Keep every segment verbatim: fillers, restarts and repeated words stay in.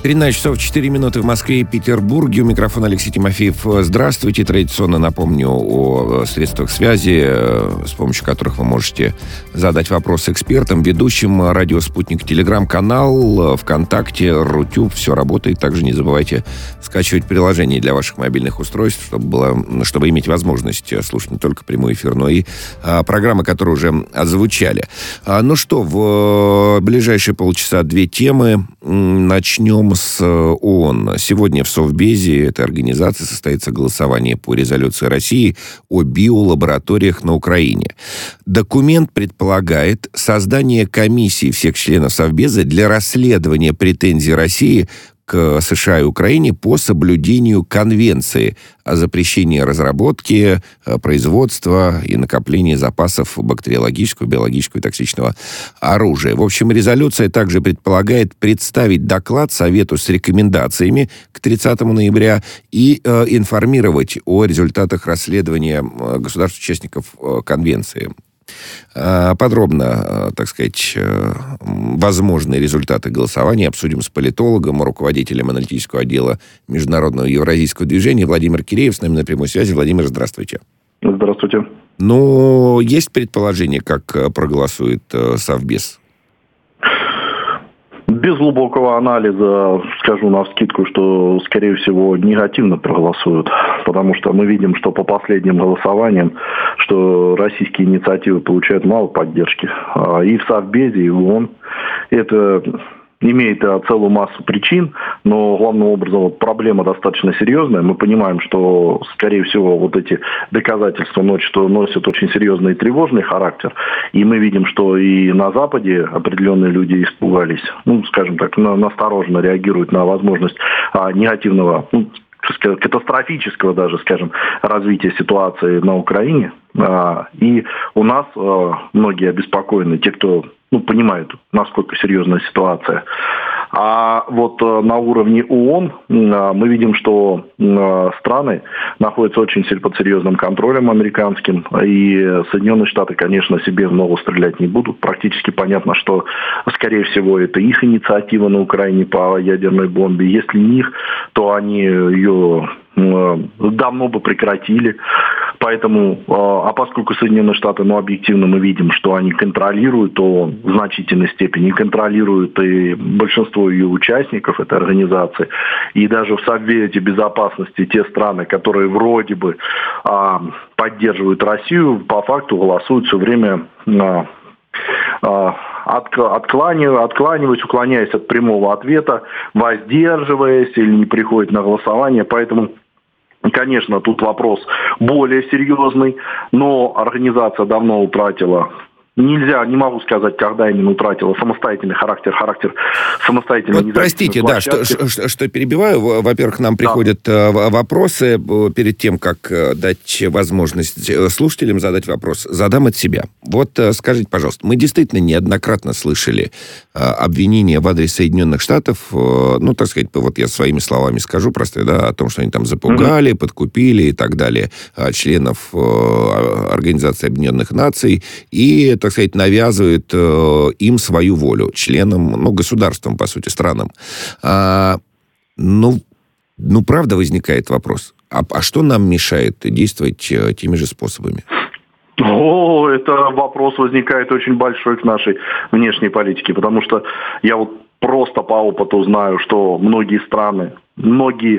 тринадцать часов четыре минуты в Москве и Петербурге. У микрофона Алексей Тимофеев. Здравствуйте. Традиционно напомню о средствах связи, с помощью которых вы можете задать вопросы экспертам, ведущим. Радио «Спутник», телеграм-канал, ВКонтакте, Рутюб. Все работает. Также не забывайте скачивать приложение для ваших мобильных устройств, чтобы, было, чтобы иметь возможность слушать не только прямой эфир, но и а, программы, которые уже озвучали. А, ну что, в ближайшие полчаса две темы. Начнем с ООН. Сегодня в Совбезе этой организации состоится голосование по резолюции России о биолабораториях на Украине. Документ предполагает создание комиссии всех членов Совбеза для расследования претензий России к США и Украине по соблюдению Конвенции о запрещении разработки, производства и накопления запасов бактериологического, биологического и токсичного оружия. В общем, резолюция также предполагает представить доклад Совету с рекомендациями к тридцатому ноября и э, информировать о результатах расследования государств-участников э, Конвенции. Подробно, так сказать, возможные результаты голосования обсудим с политологом, руководителем аналитического отдела Международного евразийского движения Владимир Киреев с нами на прямой связи. Владимир, здравствуйте. Здравствуйте. Ну, есть предположение, как проголосует Совбез? Без глубокого анализа скажу навскидку, что, скорее всего, негативно проголосуют. Потому что мы видим, что по последним голосованиям, что российские инициативы получают мало поддержки. И в Совбезе, и в ООН. Это имеет целую массу причин, но главным образом вот, проблема достаточно серьезная. Мы понимаем, что, скорее всего, вот эти доказательства носят, носят очень серьезный и тревожный характер. И мы видим, что и на Западе определенные люди испугались, ну, скажем так, на, настороженно реагируют на возможность а, негативного, ну, катастрофического даже, скажем, развития ситуации на Украине. А, и у нас а, многие обеспокоены, те, кто ну, понимают, насколько серьезная ситуация. А вот э, на уровне ООН э, мы видим, что э, страны находятся очень под серьезным контролем американским, и Соединенные Штаты, конечно, себе в ногу стрелять не будут. Практически понятно, что, скорее всего, это их инициатива на Украине по ядерной бомбе. Если не их, то они ее э, давно бы прекратили. Поэтому, а поскольку Соединенные Штаты, ну, объективно мы видим, что они контролируют ООН в значительной степени, контролируют и большинство ее участников этой организации, и даже в Совете Безопасности те страны, которые вроде бы а, поддерживают Россию, по факту голосуют все время а, а, Откланиваясь, откланиваясь, уклоняясь от прямого ответа, воздерживаясь или не приходят на голосование. Поэтому, конечно, тут вопрос более серьезный, но организация давно утратила, нельзя, не могу сказать, когда именно утратила самостоятельный характер, характер самостоятельной вот простите, да, что, что, что перебиваю. Во-первых, нам приходят да. вопросы. Перед тем, как дать возможность слушателям задать вопрос, задам от себя. Вот скажите, пожалуйста, мы действительно неоднократно слышали обвинения в адрес Соединенных Штатов, ну, так сказать, вот я своими словами скажу просто, да, о том, что они там запугали, mm-hmm. подкупили и так далее членов Организации Объединенных Наций и, так сказать, навязывает э, им свою волю, членам, ну, государствам, по сути, странам. А, ну, ну, правда, возникает вопрос. А, а что нам мешает действовать э, теми же способами? О, это вопрос возникает очень большой к нашей внешней политике, потому что я вот просто по опыту знаю, что многие страны, многие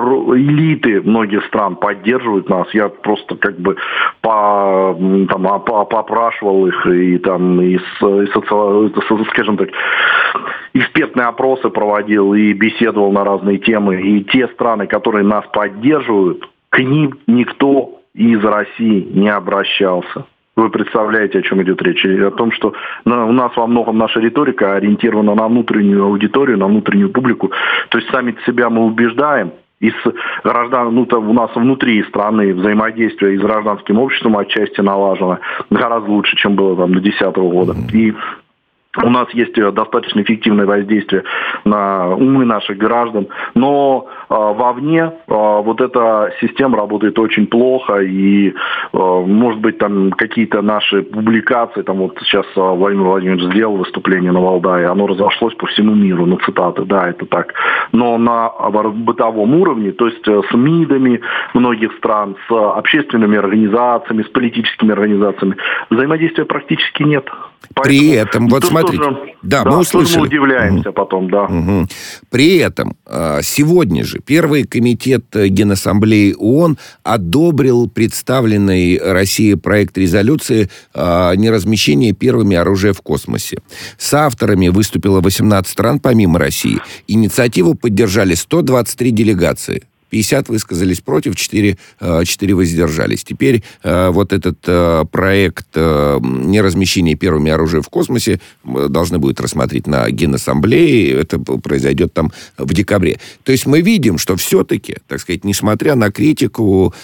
элиты многих стран поддерживают нас. Я просто как бы по, там, попрашивал их и там и, и социал, скажем так, экспертные опросы проводил и беседовал на разные темы. И те страны, которые нас поддерживают, к ним никто из России не обращался. Вы представляете, о чем идет речь? И о том, что у нас во многом наша риторика ориентирована на внутреннюю аудиторию, на внутреннюю публику. То есть сами себя мы убеждаем. И с граждан, ну, у нас внутри страны взаимодействие и с гражданским обществом отчасти налажено гораздо лучше, чем было там до две тысячи десятого года. И У нас есть достаточно эффективное воздействие на умы наших граждан, но э, вовне э, вот эта система работает очень плохо, и, э, может быть, там какие-то наши публикации, там вот сейчас э, Владимир Владимирович сделал выступление на Валдае, оно разошлось по всему миру, на цитаты, да, это так. Но на бытовом уровне, то есть э, с МИДами многих стран, с общественными организациями, с политическими организациями, взаимодействия практически нет. Поэтому при этом, вот смотрите, тоже, да, да, мы услышали. Мы удивляемся угу. потом, да. Угу. При этом сегодня же Первый комитет Генассамблеи ООН одобрил представленный России проект резолюции о неразмещении первыми оружия в космосе. С авторами выступило восемнадцать стран помимо России. Инициативу поддержали сто двадцать три делегации. пятьдесят высказались против, четыре, четыре воздержались. Теперь э, вот этот э, проект э, неразмещения первыми оружия в космосе должны будут рассмотреть на Генассамблее. Это произойдет там в декабре. То есть мы видим, что все-таки, так сказать, несмотря на критику,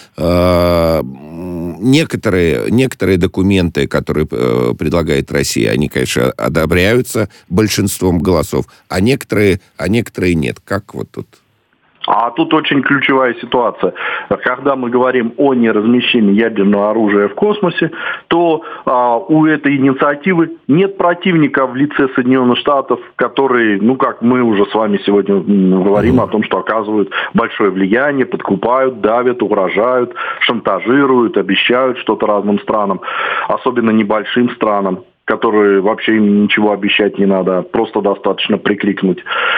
э, некоторые, некоторые документы, которые э, предлагает Россия, они, конечно, одобряются большинством голосов, а некоторые, а некоторые нет. Как вот тут? А тут очень ключевая ситуация. Когда мы говорим о неразмещении ядерного оружия в космосе, то а, у этой инициативы нет противника в лице Соединенных Штатов, которые, ну как мы уже с вами сегодня говорим о том, что оказывают большое влияние, подкупают, давят, угрожают, шантажируют, обещают что-то разным странам, особенно небольшим странам, которые вообще им ничего обещать не надо, просто достаточно прикрикнуть.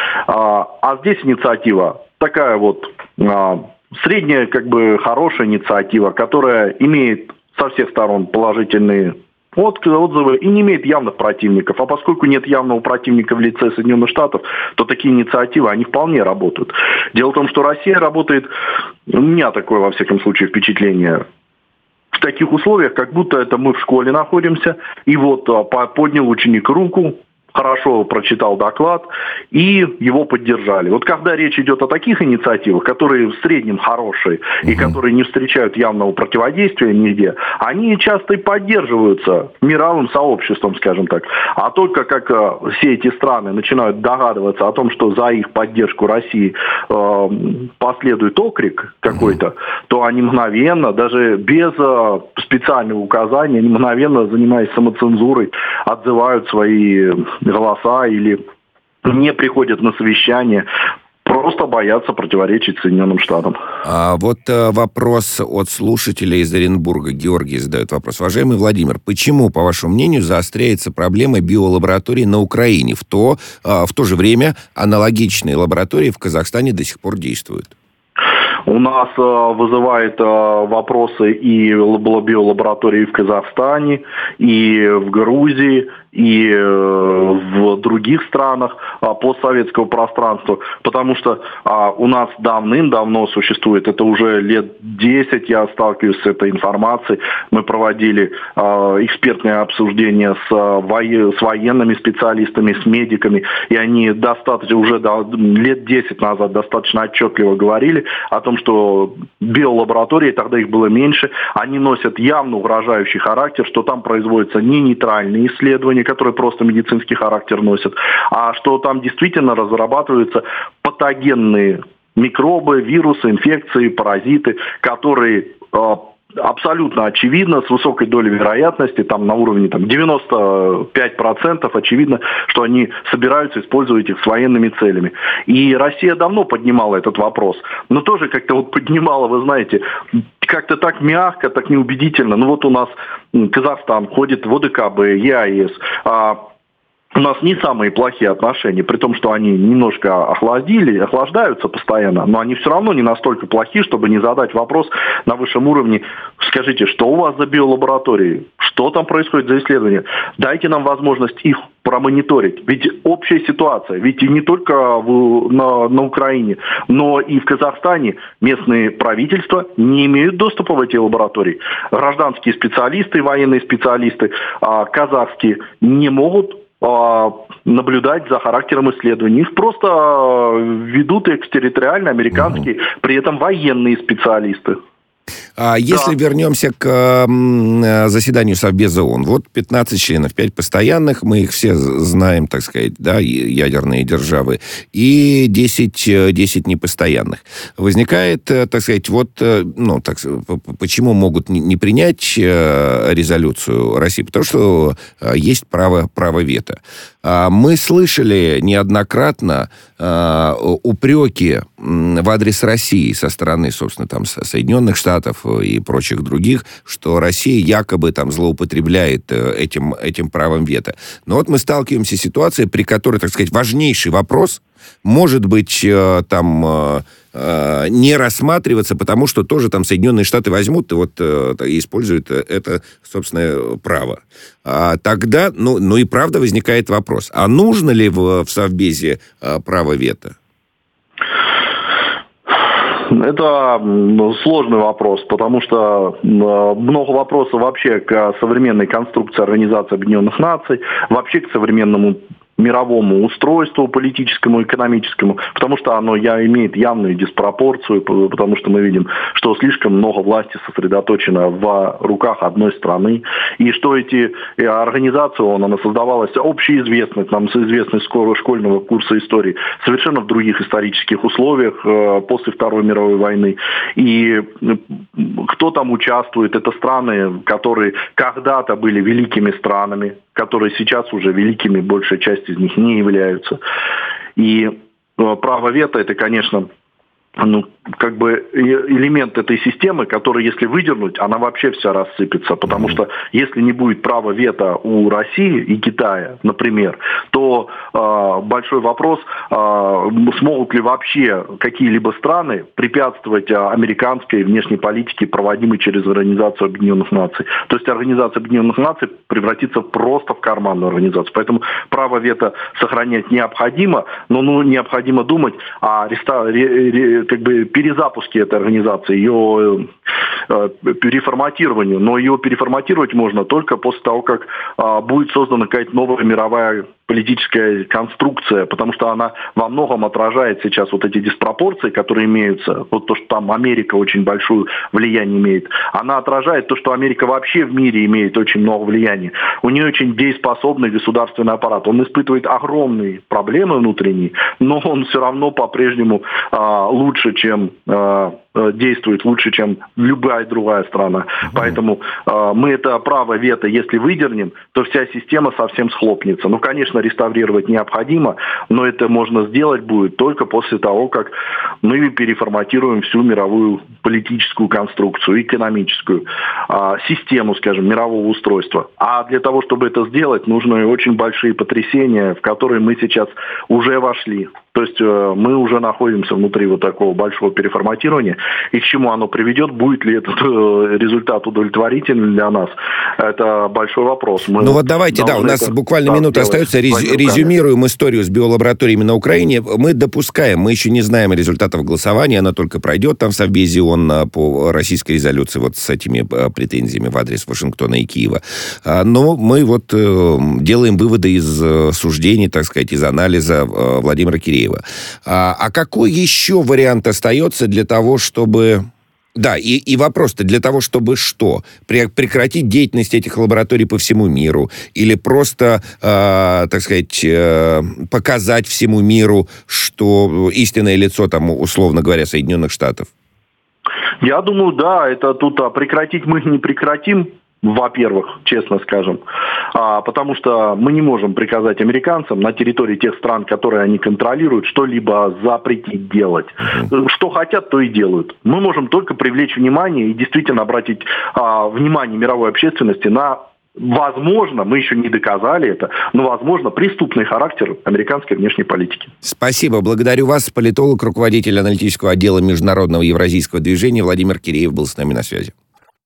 А, а здесь инициатива такая вот а, средняя, как бы хорошая инициатива, которая имеет со всех сторон положительные отзывы и не имеет явных противников. А поскольку нет явного противника в лице Соединенных Штатов, то такие инициативы, они вполне работают. Дело в том, что Россия работает, у меня такое, во всяком случае, впечатление, в таких условиях, как будто это мы в школе находимся, и вот поднял ученик руку, хорошо прочитал доклад, и его поддержали. Вот когда речь идет о таких инициативах, которые в среднем хорошие, uh-huh. и которые не встречают явного противодействия нигде, они часто и поддерживаются мировым сообществом, скажем так. А только как э, все эти страны начинают догадываться о том, что за их поддержку России э, последует окрик какой-то, uh-huh. то они мгновенно, даже без э, специального указания, они мгновенно, занимаясь самоцензурой, отзывают свои голоса или не приходят на совещание, просто боятся противоречить Соединенным Штатам. А вот э, вопрос от слушателя из Оренбурга. Георгий задает вопрос. Уважаемый Владимир, почему, по вашему мнению, заостряется проблема биолабораторий на Украине? В то, э, в то же время аналогичные лаборатории в Казахстане до сих пор действуют. У нас э, вызывает э, вопросы и биолаборатории в Казахстане, и в Грузии, и э, в других странах э, постсоветского пространства, потому что э, у нас давным-давно существует, это уже лет десять я сталкиваюсь с этой информацией, мы проводили э, экспертное обсуждение с, э, с военными специалистами, с медиками, и они достаточно, уже до, лет десять назад достаточно отчетливо говорили о том, что биолаборатории, тогда их было меньше, они носят явно угрожающий характер, что там производятся не нейтральные исследования, которые просто медицинский характер носят, а что там действительно разрабатываются патогенные микробы, вирусы, инфекции, паразиты, которые э, абсолютно очевидно, с высокой долей вероятности, там на уровне там, девяносто пять процентов очевидно, что они собираются использовать их с военными целями. И Россия давно поднимала этот вопрос, но тоже как-то вот поднимала, вы знаете, как-то так мягко, так неубедительно. Ну вот у нас Казахстан ходит в ОДКБ, ЕАЭС, а у нас не самые плохие отношения, при том, что они немножко охладили, охлаждаются постоянно, но они все равно не настолько плохи, чтобы не задать вопрос на высшем уровне. Скажите, что у вас за биолаборатории? Что там происходит за исследования? Дайте нам возможность их промониторить. Ведь общая ситуация, ведь и не только в, на, на Украине, но и в Казахстане местные правительства не имеют доступа в эти лаборатории. Гражданские специалисты, военные специалисты а, казахские не могут наблюдать за характером исследований. Их просто ведут экстерриториально американские, угу. при этом военные специалисты. А если да. вернемся к э, заседанию Совбеза ООН, вот пятнадцать членов, пять постоянных, мы их все знаем, так сказать, да, ядерные державы, и десять, десять непостоянных. Возникает, так сказать, вот, ну, так, почему могут не принять резолюцию России? Потому что есть право, право вето. Мы слышали неоднократно э, упреки в адрес России со стороны, собственно, там, Соединенных Штатов и прочих других, что Россия якобы там злоупотребляет этим, этим правом вето. Но вот мы сталкиваемся с ситуацией, при которой, так сказать, важнейший вопрос может быть э, там... Э, не рассматриваться, потому что тоже там Соединенные Штаты возьмут и вот э, используют это собственное право. А тогда, ну, ну и правда возникает вопрос, а нужно ли в, в Совбезе э, право вето? Это сложный вопрос, потому что много вопросов вообще к современной конструкции Организации Объединенных Наций, вообще к современному мировому устройству политическому, экономическому, потому что оно я, имеет явную диспропорцию, потому что мы видим, что слишком много власти сосредоточено в руках одной страны, и что эти организации, он, она создавалась общеизвестной, нам с известной школьного курса истории, совершенно в других исторических условиях после Второй мировой войны. И кто там участвует? Это страны, которые когда-то были великими странами, которые сейчас уже великими, большая часть из них не являются. И э, право вето, это, конечно, ну, как бы элемент этой системы, который, если выдернуть, она вообще вся рассыпется. Потому что если не будет права вето у России и Китая, например, то э, большой вопрос, э, смогут ли вообще какие-либо страны препятствовать э, американской внешней политике, проводимой через Организацию Объединенных Наций. То есть Организация Объединенных Наций превратится просто в карманную организацию. Поэтому право вето сохранять необходимо, но ну, необходимо думать о реста... ре... Ре... как бы перезапуске этой организации, ее э, переформатированию. Но ее переформатировать можно только после того, как э, будет создана какая-то новая мировая политическая конструкция, потому что она во многом отражает сейчас вот эти диспропорции, которые имеются, вот то, что там Америка очень большое влияние имеет, она отражает то, что Америка вообще в мире имеет очень много влияния. У нее очень дееспособный государственный аппарат, он испытывает огромные проблемы внутренние, но он все равно по-прежнему э, лучше, чем э, действует, лучше, чем любая другая страна. Mm-hmm. Поэтому э, мы это право вето, если выдернем, то вся система совсем схлопнется. Ну, конечно, реставрировать необходимо, но это можно сделать будет только после того, как мы переформатируем всю мировую политическую конструкцию, экономическую э, систему, скажем, мирового устройства. А для того, чтобы это сделать, нужны очень большие потрясения, в которые мы сейчас уже вошли. То есть э, мы уже находимся внутри вот такого большого переформатирования. И к чему оно приведет, будет ли этот э, результат удовлетворительный для нас, это большой вопрос. Мы ну вот давайте, да, у нас это, буквально да, минута остается, рез, резюмируем историю с биолабораториями на Украине. Мы допускаем, мы еще не знаем результатов голосования, она только пройдет там в Совбезе ООН по российской резолюции вот с этими претензиями в адрес Вашингтона и Киева. Но мы вот э, делаем выводы из э, суждений, так сказать, из анализа э, Владимира Киреева. А, а какой еще вариант остается для того, чтобы... Да, и, и вопрос-то для того, чтобы что? Прекратить деятельность этих лабораторий по всему миру? Или просто, э, так сказать, э, показать всему миру, что истинное лицо, там, условно говоря, Соединенных Штатов? Я думаю, да, это тут а, прекратить мы не прекратим. Во-первых, честно скажем, а, потому что мы не можем приказать американцам на территории тех стран, которые они контролируют, что-либо запретить делать. Uh-huh. Что хотят, то и делают. Мы можем только привлечь внимание и действительно обратить а, внимание мировой общественности на, возможно, мы еще не доказали это, но, возможно, преступный характер американской внешней политики. Спасибо. Благодарю вас. Политолог, руководитель аналитического отдела Международного евразийского движения Владимир Киреев был с нами на связи.